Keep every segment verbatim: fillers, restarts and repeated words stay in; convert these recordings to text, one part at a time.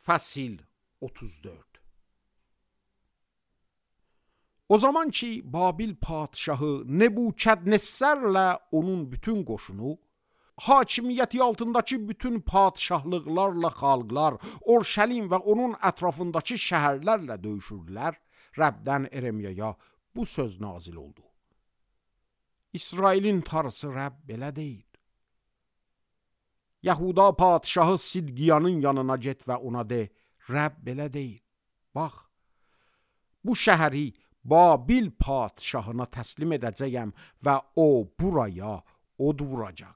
Fəsil otuz dörd. O zaman ki Babil padşahı Nebukadnessarla onun bütün qoşunu, hakimiyyəti altındakı bütün padşahlıqlarla xalqlar, Orşəlim və onun ətrafındakı şəhərlərlə döyüşürdülər, Rəbdən Eremiyaya bu söz nazil oldu. İsrailin Tanrısı Rəbb belə deyir. Yahuda padşahı Sidqiyanın yanına get və ona de, Rəbb belə deyir. Bax, bu şəhəri Babil padşahına təslim edəcəyəm və o buraya od vuracaq.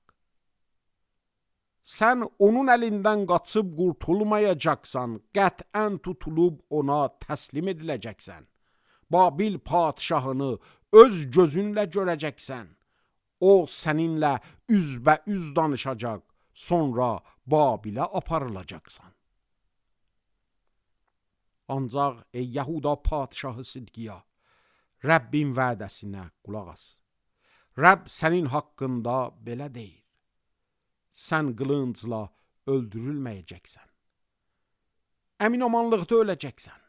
Sən onun əlindən qaçıb qurtulmayacaqsan, qətən tutulub ona təslim ediləcəksən. Babil padşahını öz gözünlə görəcəksən. O səninlə üzbəüz danışacaq, sonra Babilə aparılacaqsan. Ancaq ey Yahuda padşahı Sidqiya, Rəbbin vədəsinə qulaq as. Rəbb sənin haqqında belə deyir. Sən qılıncla öldürülməyəcəksən. Əminamanlıqda öləcəksən.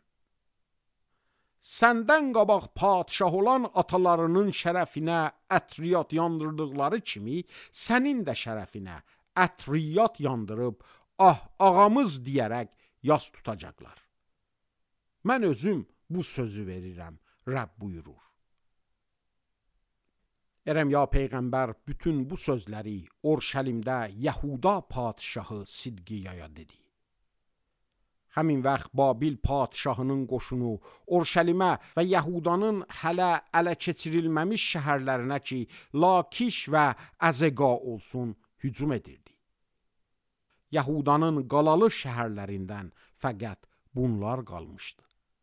Səndən qabaq padşah olan atalarının şərəfinə ətriyat yandırdıqları kimi, sənin də şərəfinə ətriyat yandırıb, ah ağamız deyərək yas tutacaqlar. Mən özüm bu sözü verirəm, Rəbb buyurur. Eremiya peyğəmbər bütün bu sözləri Orşəlimdə Yahuda padşahı Sidqiyaya dedi. Həmin vaxt Babil padşahının qoşunu Orşəlimə və Yahudanın hələ ələ keçirilməmiş şəhərlərinə ki, Lakiş və Əzəqa olsun, hücum edirdi. Yahudanın qalalı şəhərlərindən fəqət bunlar qalmışdı.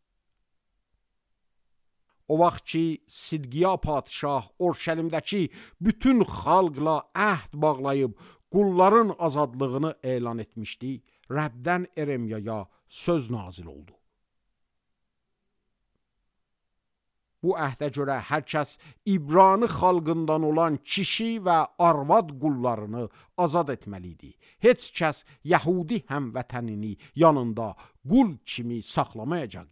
O vaxt ki, Sidqiya padşah Orşəlimdəki bütün xalqla əhd bağlayıb qulların azadlığını elan etmişdi, Rəbdən Eremiyaya söz nazil oldu. Bu əhdə görə hər kəs İbrani xalqından olan kişi və arvad qullarını azad etməlidir. Heç kəs Yəhudi həmvətənini yanında qul kimi saxlamayacaq.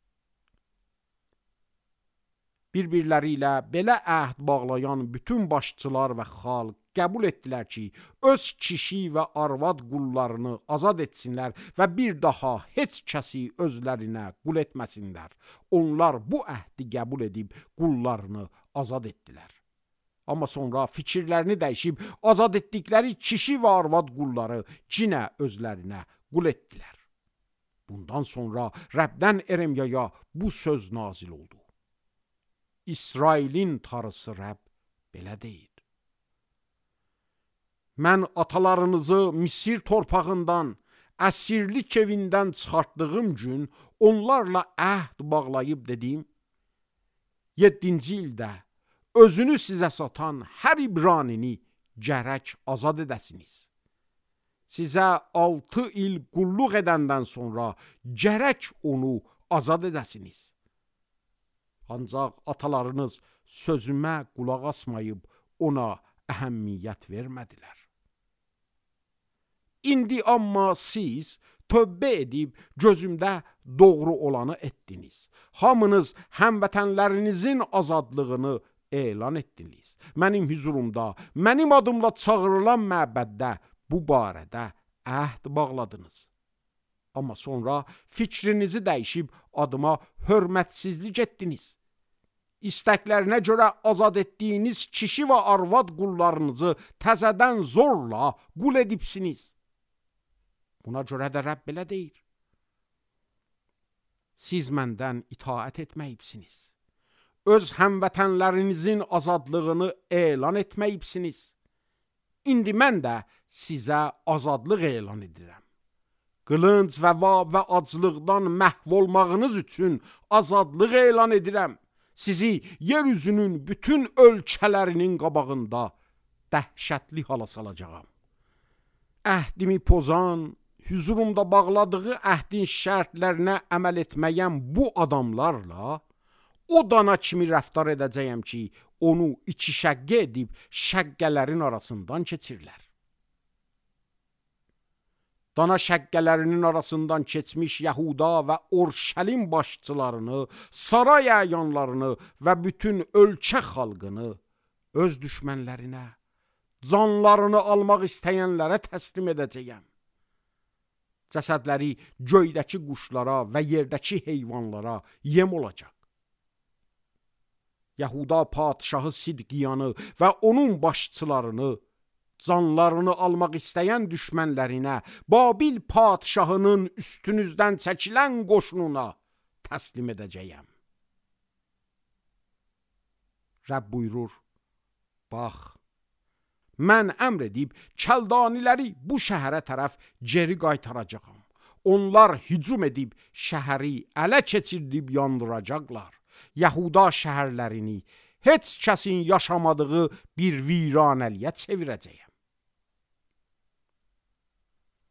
Bir-birləri ilə belə əhd bağlayan bütün başçılar və xalq qəbul etdilər ki, öz kişi və arvad qullarını azad etsinlər və bir daha heç kəsi özlərinə qul etməsinlər. Onlar bu əhdi qəbul edib qullarını azad etdilər. Amma sonra fikirlərini dəyişib azad etdikləri kişi və arvad qulları cinə özlərinə qul etdilər. Bundan sonra Rəbdən Eremiyaya bu söz nazil oldu. İsrailin Tanrısı Rəbb belə deyir. Mən atalarınızı Misir torpağından, əsirlik evindən çıxartdığım gün onlarla əhd bağlayıb dedim, yeddinci ildə özünü sizə satan hər İbranini gərək azad edəsiniz. Sizə altı il qulluq edəndən sonra gərək onu azad edəsiniz. Ancaq atalarınız sözümə qulaq asmayıb ona əhəmiyyət vermədilər. İndi amma siz tövbə edib gözümdə doğru olanı etdiniz. Hamınız həmvətənlərinizin azadlığını elan etdiniz. Mənim hüzurumda, mənim adımla çağırılan məbəddə bu barədə əhd bağladınız. Amma sonra fikrinizi dəyişib adıma hörmətsizlik etdiniz. İstəklərinə görə azad etdiyiniz kişi və arvad qullarınızı təzədən zorla qul edibsiniz. Buna görə də Rəbb belə deyir. Siz məndən itaət etməyibsiniz. Öz həmvətənlərinizin azadlığını elan etməyibsiniz. İndi mən də sizə azadlıq elan edirəm. Qılınc və vab və aclıqdan məhv olmağınız üçün azadlıq elan edirəm. Sizi yeryüzünün bütün ölkələrinin qabağında dəhşətli hala salacağam. Əhdimi pozan, hüzurumda bağladığı əhdin şərtlərinə əməl etməyən bu adamlarla o dana kimi rəftar edəcəyəm ki, onu iki şəqqə edib şəqqələrin arasından keçirlər. Dana şəqqələrinin arasından keçmiş Yahuda və Orşəlim başçılarını, saray əyanlarını və bütün ölkə xalqını öz düşmənlərinə, canlarını almaq istəyənlərə təslim edəcəyəm. Cəsədləri göydəki quşlara və yerdəki heyvanlara yem olacaq. Yahuda padşahı Sidqiyanı və onun başçılarını, canlarını almaq istəyən düşmənlərinə, Babil padşahının üstünüzdən çəkilən qoşununa təslim edəcəyəm. Rəbb buyurur, bax, mən əmr edib Kəldaniləri bu şəhərə tərəf geri qaytaracağam. Onlar hücum edib şəhəri ələ keçirdib yandıracaqlar. Yahuda şəhərlərini heç kəsin yaşamadığı bir viranəliyə çevirəcəyəm.